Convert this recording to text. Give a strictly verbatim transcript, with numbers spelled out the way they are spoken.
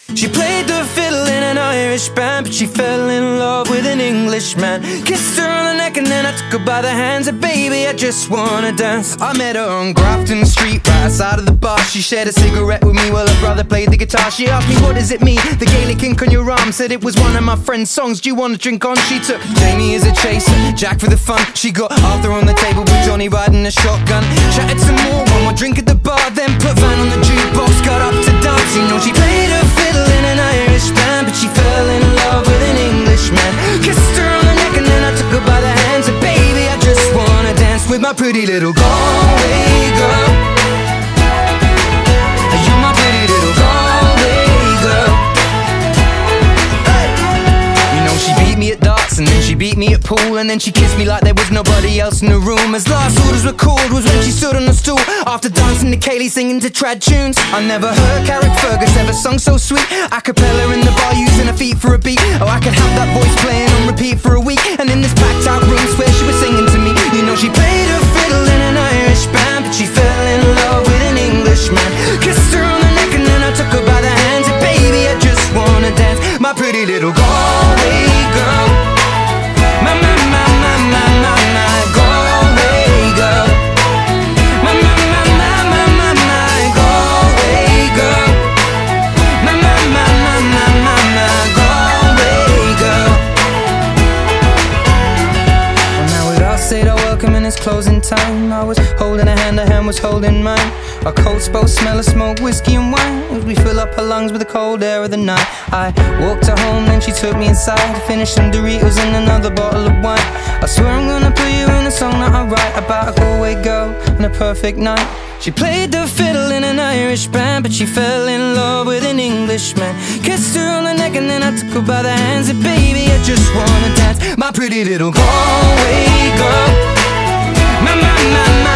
She played the fiddle in an Irish band, but she fell in love with an Englishman. Kissed her on the neck and then I took her by the hands. And baby, I just wanna dance. I met her on Grafton Street, right outside of the bar. She shared a cigarette with me while her brother played the guitar. She asked me, what does it mean, the Gaelic ink on your arm? Said it was one of my friend's songs, do you wanna drink on? She took Jamie as a chaser, Jack for the fun. She got Arthur on the table with Johnny riding a shotgun. Chatted some more, one more drink at the bar, then put Van on the jukebox, got up to dance. You know she played her fiddle in an Irish band, but she fell in love with an Englishman. Kissed her on the neck and then I took her by the hands. And baby, I just wanna dance with my pretty little Galway girl. You're my pretty little Galway girl. Hey! You know she beat me at darts and then she beat me at pool, and then she kissed me like there was nobody else in the room. As last orders were called was when she stood on the stool, after dancing to Kaylee singing to trad tunes. I never heard Carrick Fergus ever sung so sweet. A cappella in the bar using her feet for a beat. Oh, I could have that voice playing on repeat for a week. And in this packed out room where she was singing to me. You know she played her fiddle in an Irish band, but she fell in love with an Englishman. Kissed her on the neck and then I took her by the hands. And baby, I just wanna dance, my pretty little Galway girl. My, my, my, my, my, my, my Galway girl. My, my, my, my, my, my, my Galway girl. My, my, my, my, my, my, my Galway girl. Well, now we'd all said our welcome and it's closing time. I was holding her hand, her hand was holding mine. Our coats both smell of smoke, whiskey and wine, as we fill up her lungs with the cold air of the night. I walked her home, then she took me inside to finish some Doritos and another bottle of wine. I swear I'm gonna put you in a song that I write about a Galway girl and a perfect night. She played the fiddle in an Irish band, but she fell in love with an Englishman. Kissed her on the neck and then I took her by the hands. And baby, I just wanna dance, my pretty little Galway girl. My, my, my, my